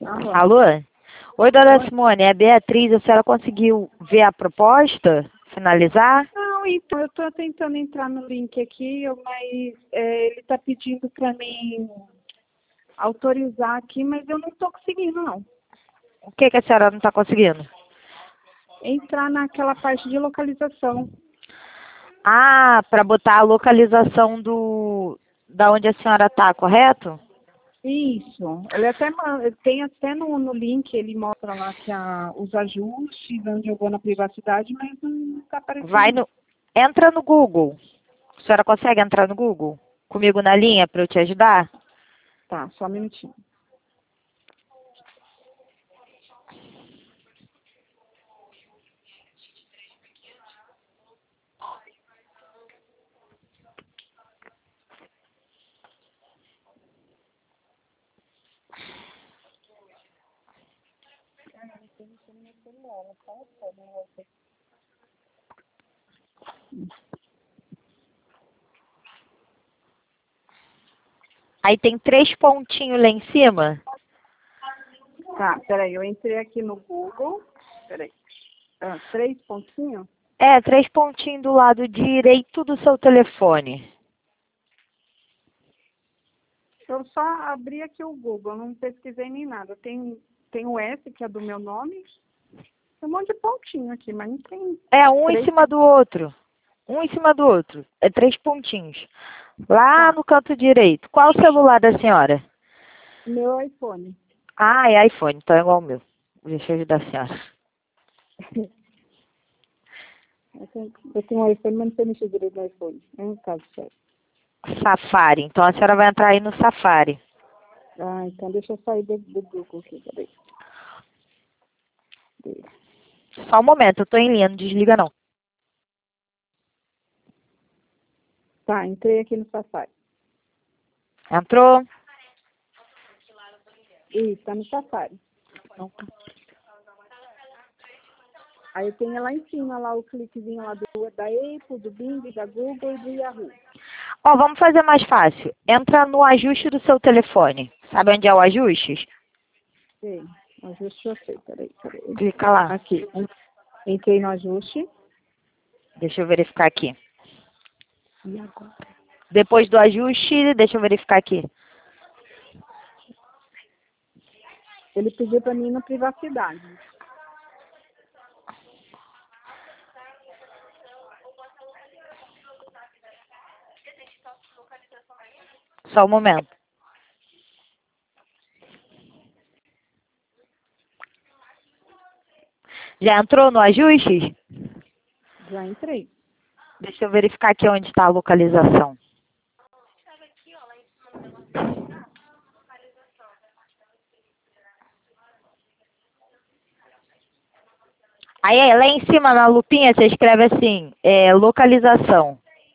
Alô? Alô? Oi, dona Oi? Simone, é a Beatriz. A senhora conseguiu ver a proposta? Finalizar? Não, então, eu estou tentando entrar no link aqui, mas ele está pedindo para mim autorizar aqui, mas eu não estou conseguindo, não. O que a senhora não está conseguindo? Entrar naquela parte de localização. Ah, para botar a localização da onde a senhora está, correto? Isso. Ele tem até no link, ele mostra lá que os ajustes, onde eu vou na privacidade, mas não está Vai aparecendo. no, entra no Google. A senhora consegue entrar no Google? Comigo na linha para eu te ajudar? Tá, só um minutinho. Aí tem 3 pontinhos lá em cima. Tá, peraí, eu entrei aqui no Google. Peraí. 3 pontinhos? É, 3 pontinhos do lado direito do seu telefone. Eu só abri aqui o Google, não pesquisei nem nada. Tem o S, que é do meu nome. Tem um monte de pontinho aqui, mas não tem É, um em 3. cima do outro. Um em cima do outro. É 3 pontinhos. Lá Tá, no canto direito. Qual o celular da senhora? meu iPhone. Ah, é iPhone, então é igual o meu. Deixa eu ajudar a senhora. Eu tenho um iPhone, mas não sei mexer direito no iPhone. É um caso sério. Safari. Então a senhora vai entrar aí no Safari. Ah, então deixa eu sair do Google aqui, peraí. Só um momento, eu tô em linha, não desliga não. Tá, entrei aqui no Safari. Entrou? Isso, tá no Safari. Aí tem lá em cima, lá o cliquezinho lá da Apple, do Bing, da Google e do Yahoo. Ó, vamos fazer mais fácil. Entra no ajuste do seu telefone. Sabe onde é o ajustes? Sei, ajuste eu sei, peraí. Clica lá. Aqui, entrei no ajuste. Deixa eu verificar aqui. E agora? Depois do ajuste, deixa eu verificar aqui. Ele pediu para mim ir na privacidade. Só um momento. Já entrou no ajustes? Já entrei. Deixa eu verificar aqui onde está a localização. Aí, lá em cima, na lupinha, você escreve assim, localização.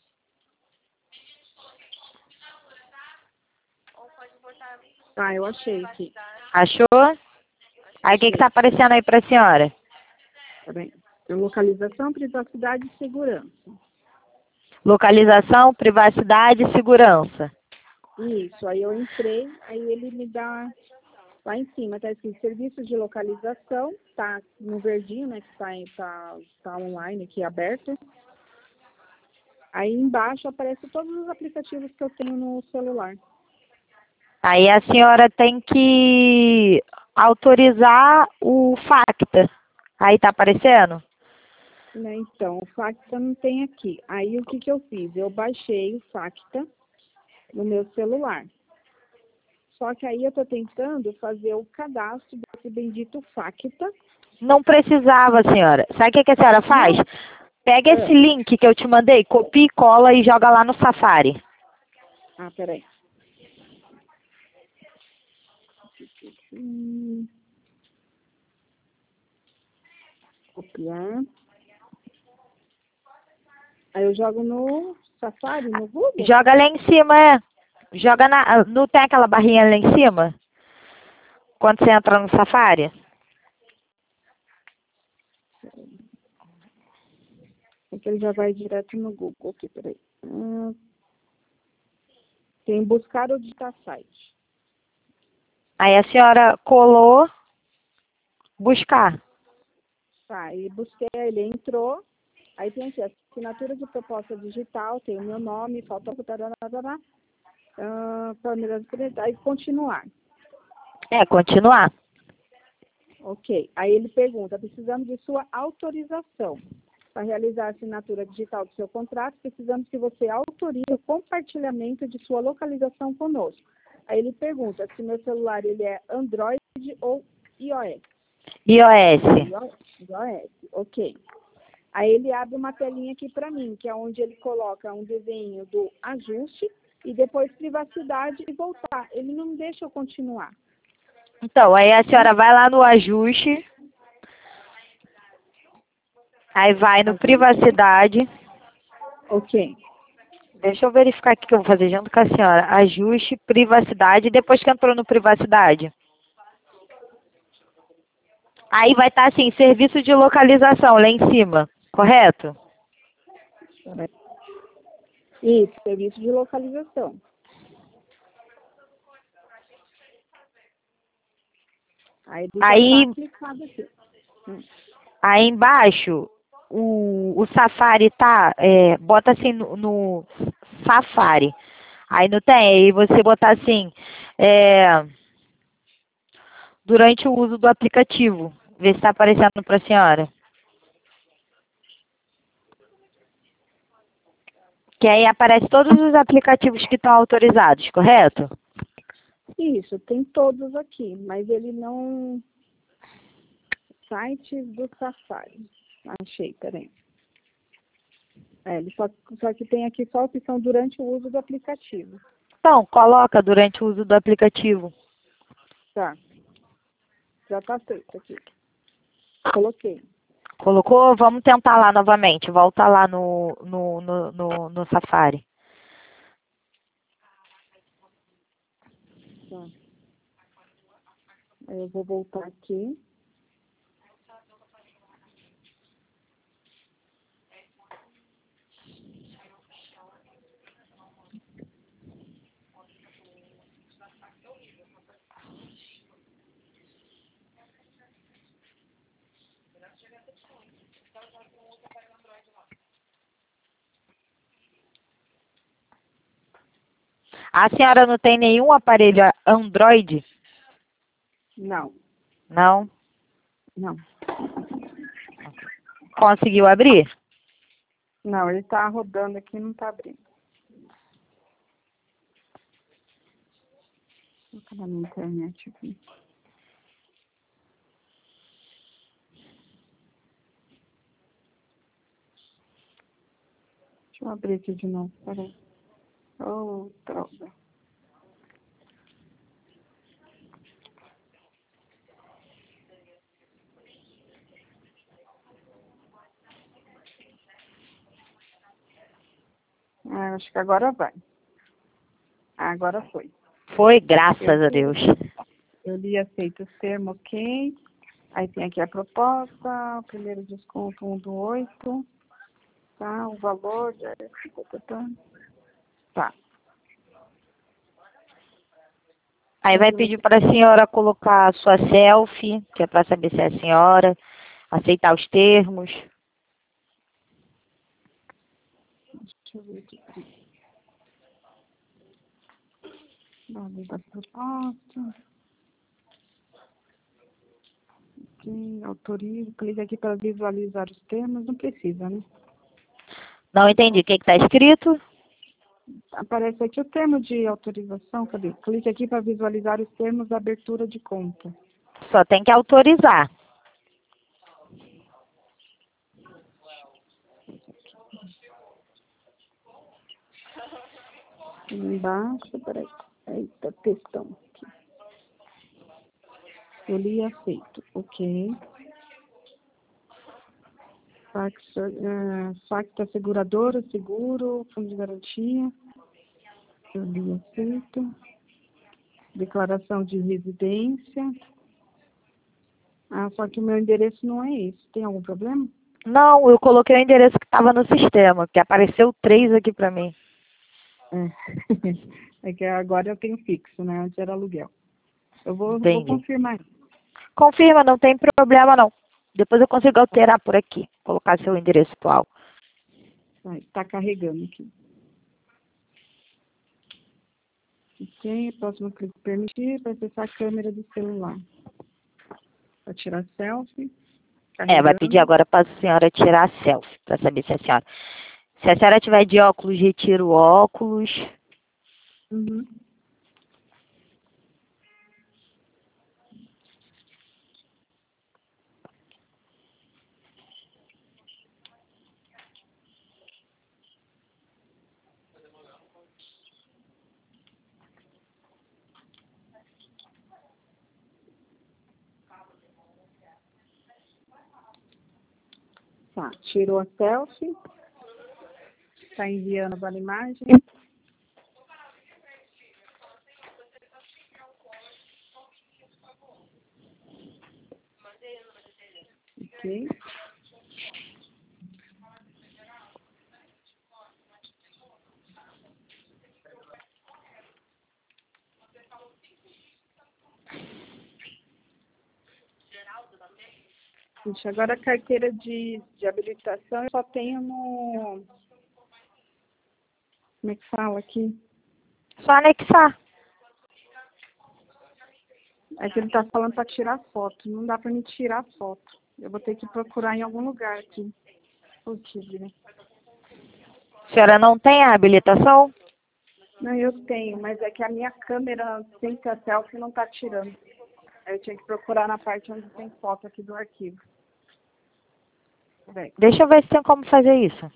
Ah, eu achei aqui. Achou? Aí, o que está aparecendo aí para a senhora? Tá bem. Localização, privacidade e segurança. Localização, privacidade e segurança. Isso, aí eu entrei, aí ele me dá lá em cima, tá escrito serviço de localização, tá no verdinho, né, que tá online aqui aberto. Aí embaixo aparece todos os aplicativos que eu tenho no celular. Aí a senhora tem que autorizar o FACTA. Aí tá aparecendo? Né, então, o Facta não tem aqui. Aí o que eu fiz? Eu baixei o Facta no meu celular. Só que aí eu estou tentando fazer o cadastro desse bendito Facta. Não precisava, senhora. Sabe o que a senhora faz? Não. Pega esse link que eu te mandei, copia e cola e joga lá no Safari. Ah, peraí. Copiar. Aí eu jogo no Safari, no Google? Joga lá em cima, Joga não tem aquela barrinha lá em cima? Quando você entra no Safari? É que ele já vai direto no Google aqui, peraí. Tem buscar ou digitar site. Aí a senhora colou buscar. Tá, e busquei, ele entrou, aí tem aqui, assinatura de proposta digital, tem o meu nome, falta aí continuar. Continuar. Ok. Aí ele pergunta, precisamos de sua autorização. Para realizar a assinatura digital do seu contrato, precisamos que você autorize o compartilhamento de sua localização conosco. Aí ele pergunta se meu celular ele é Android ou iOS. iOS. iOS, ok. Aí ele abre uma telinha aqui para mim, que é onde ele coloca um desenho do ajuste e depois privacidade e voltar. Ele não deixa eu continuar. Então, aí a senhora vai lá no ajuste, aí vai no privacidade. Ok. Deixa eu verificar aqui que eu vou fazer junto com a senhora. Ajuste, privacidade, depois que entrou no privacidade. Aí vai estar assim, serviço de localização lá em cima, correto? Isso, serviço de localização. Aí, tá clicado aqui. aí embaixo, o Safari tá, bota assim no Safari. Aí não tem, aí você botar assim, durante o uso do aplicativo. Ver se está aparecendo para a senhora. Que aí aparece todos os aplicativos que estão autorizados, correto? Isso, tem todos aqui, mas ele não... Site do Safari. Achei, peraí. Ele só que tem aqui só a opção durante o uso do aplicativo. Então, coloca durante o uso do aplicativo. Tá. Já tá feito aqui. Coloquei. Colocou? Vamos tentar lá novamente. Volta lá no Safari. Tá. Aí eu vou voltar aqui. A senhora não tem nenhum aparelho Android? Não. Não? Não. Conseguiu abrir? Não, ele tá rodando aqui e não tá abrindo. Vou colocar na internet aqui. Deixa eu abrir aqui de novo, peraí. Oh, droga. Acho que agora vai. Agora foi. Foi, graças a Deus. Eu li aceito os termos, ok. Aí tem aqui a proposta, o primeiro desconto 1 do 8. Tá, o valor. Tá. Aí vai pedir para a senhora colocar a sua selfie, que é para saber se é a senhora, aceitar os termos. Deixa eu ver aqui. Nome da proposta. Ok, autorizo. Clique aqui para visualizar os termos. Não precisa, né? Não entendi. O que está escrito? Aparece aqui o termo de autorização. Cadê? Clique aqui para visualizar os termos da abertura de conta. Só tem que autorizar. Embaixo, peraí. Eita, textão aqui. Eu li e aceito. Ok. Fax da seguradora, seguro, fundo de garantia. Eu li e aceito. Declaração de residência. Só que o meu endereço não é esse. Tem algum problema? Não, eu coloquei o endereço que estava no sistema, que apareceu 3 aqui para mim. É. É que agora eu tenho fixo, né? Antes era aluguel. vou Entendi. confirmar. Confirma, não tem problema não. Depois eu consigo alterar por aqui, colocar seu endereço atual. Está carregando aqui. Ok, próximo clique permitir para acessar a câmera do celular. Para tirar selfie. Vai Carregando. pedir agora para a senhora tirar a selfie, para saber se a senhora tiver de óculos, retira o óculos. Uhum. Tá, tirou a selfie. Está enviando agora a imagem. Ok. Gente, agora a carteira de habilitação eu só tenho no... Como é que fala aqui? Só anexar. É que ele está falando para tirar foto. Não dá para me tirar foto. Eu vou ter que procurar em algum lugar aqui. Putz, né? A senhora não tem a habilitação? Não, eu tenho, mas é que a minha câmera sem que a selfie não está tirando. Aí eu tinha que procurar na parte onde tem foto aqui do arquivo. Peraí. Deixa eu ver se tem como fazer isso.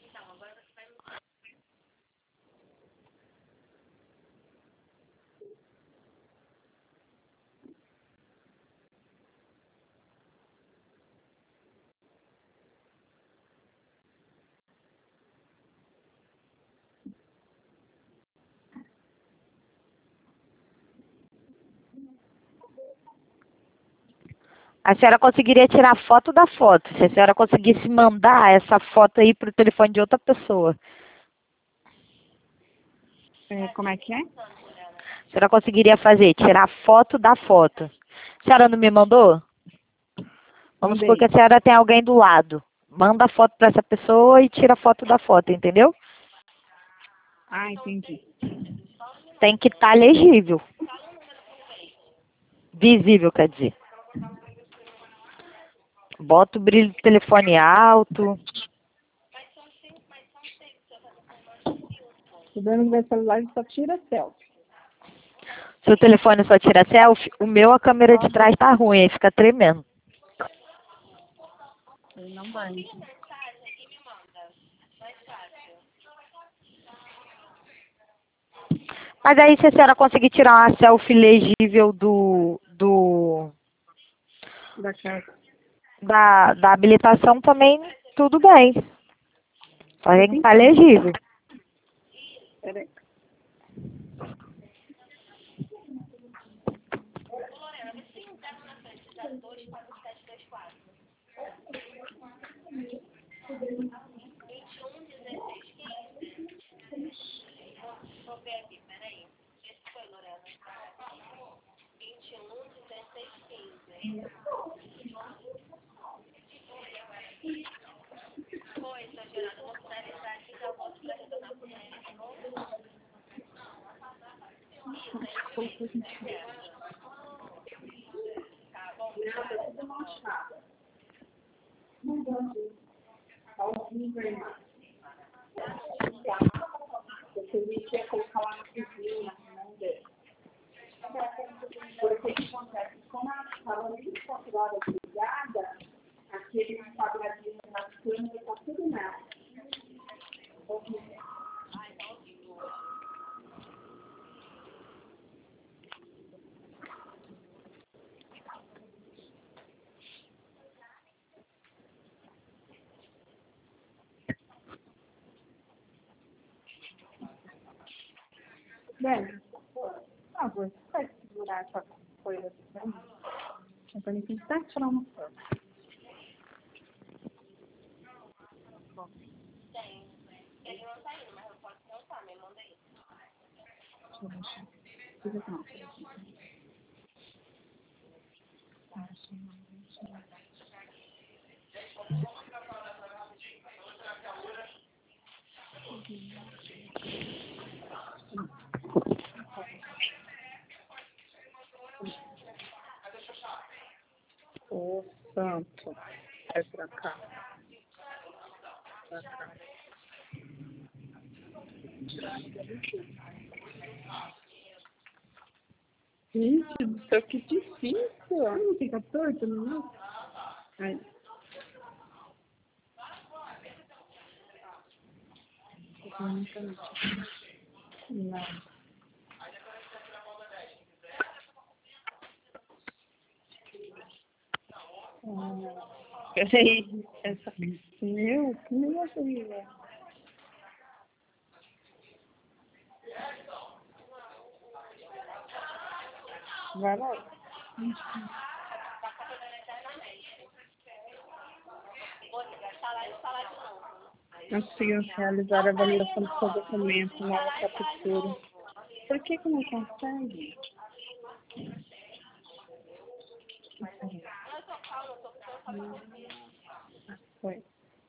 A senhora conseguiria tirar foto da foto, se a senhora conseguisse mandar essa foto aí para o telefone de outra pessoa. Como é que é? A senhora conseguiria fazer, tirar foto da foto. A senhora não me mandou? Vamos supor que Mandei. a senhora tem alguém do lado. Manda a foto para essa pessoa e tira a foto da foto, entendeu? Ah, entendi. Tem que estar legível. Visível, quer dizer. Bota o brilho do telefone alto. O dono do meu celular ele só tira selfie. Se o telefone só tira selfie, o meu, a câmera de trás tá ruim, aí fica tremendo. Ele não vai. Mas aí, se a senhora conseguir tirar uma selfie legível Da casa. da habilitação, também tudo bem. Só tem que estar Então, legível. peraí. Débora, por favor, você vai segurar essa coisa aqui pra mim? Pra mim tentar tirar uma foto. Deixa eu ver. Fica aqui, não. Ô, santo. Vai pra cá. Pra cá. Gente do céu, que difícil. Não fica torto, não? Ai. Não. Peraí. Essa... Meu, que negócio horrível. Vai lá. Não consigo realizar a validação do seu documento, nova captura. Por que não consegue? Foi.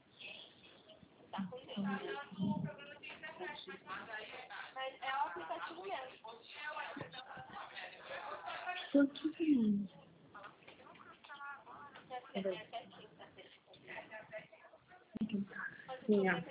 Por que não? Peraí. Sim, ó.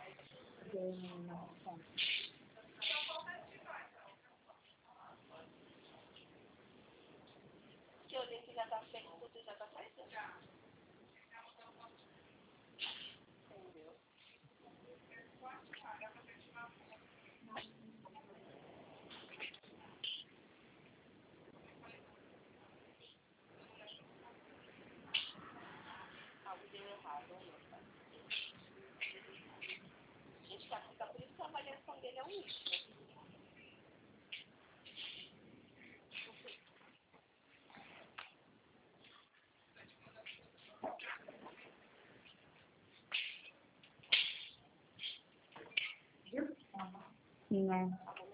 Não.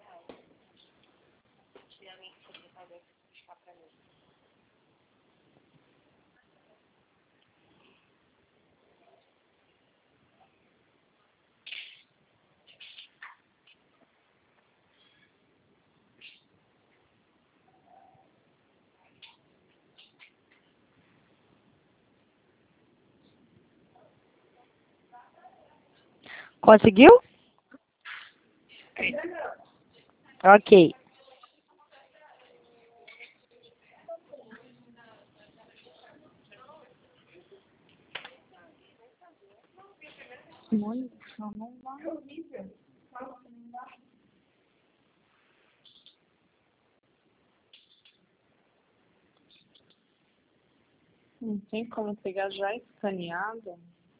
Conseguiu? Ok. Simone, não vai. Não tem como pegar já escaneado?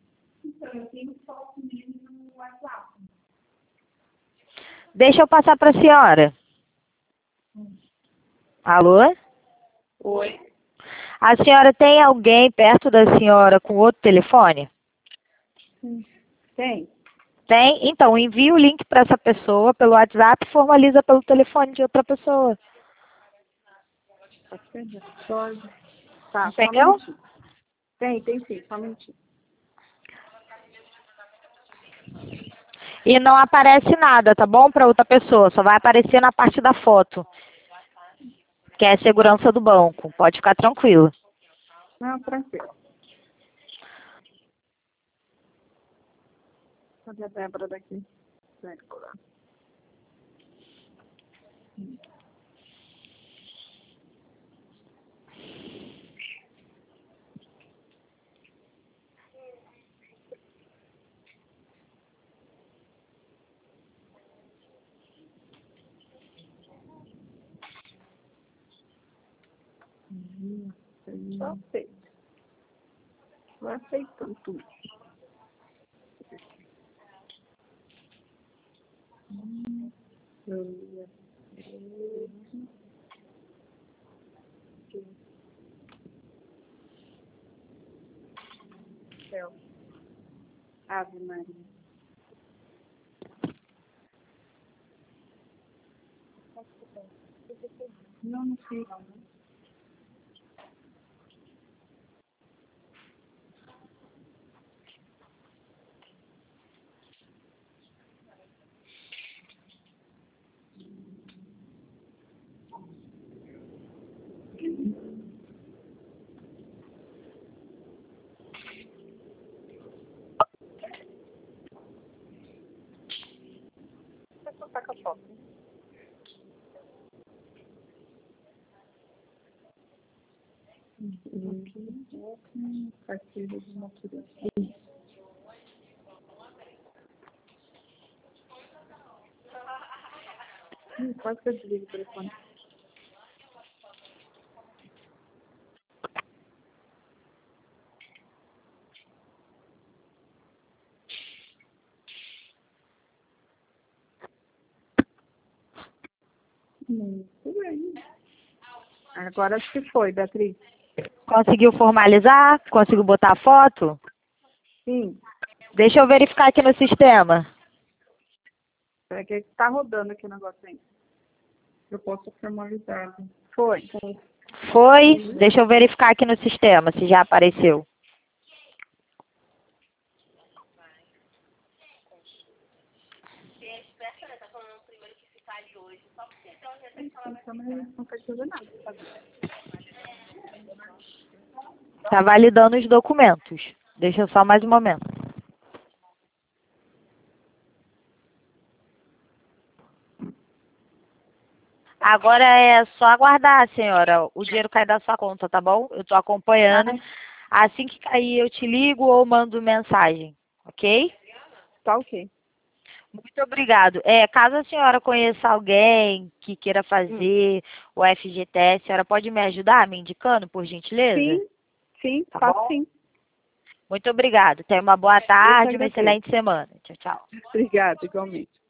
Deixa eu passar para a senhora. Alô? Oi. A senhora tem alguém perto da senhora com outro telefone? Tem. Tem? Então, envia o link para essa pessoa pelo WhatsApp e formaliza pelo telefone de outra pessoa. Pode. Tá, só um Entendeu? minutinho. Tem sim, só um minutinho. E não aparece nada, tá bom? Para outra pessoa. Só vai aparecer na parte da foto, que é a segurança do banco. Pode ficar tranquilo. Não, tranquilo. Cadê a Débora daqui? Débora. Só aceito. Vai aceitando tudo. Céu. Ave Maria. Não sei. Carteira de motorista. Quase que eu desligo o telefone. Muito bem. Agora acho que foi, Beatriz. Conseguiu formalizar? Conseguiu botar a foto? Sim. Deixa eu verificar aqui no sistema. É que tá rodando aqui o negócio aí. Eu posso formalizar. Foi. Foi? Deixa eu verificar aqui no sistema se já apareceu. Não pode fazer nada. Tá validando os documentos. Deixa só mais um momento. Agora é só aguardar, senhora. O dinheiro cai da sua conta, tá bom? Eu tô acompanhando. Assim que cair, eu te ligo ou mando mensagem, ok? Tá ok. Muito obrigado. Caso a senhora conheça alguém que queira fazer o FGTS, a senhora pode me ajudar me indicando, por gentileza? Sim, Tá faço bom? sim. Muito obrigado. Tenha uma boa tarde, uma excelente semana. Tchau, tchau. Obrigada, igualmente.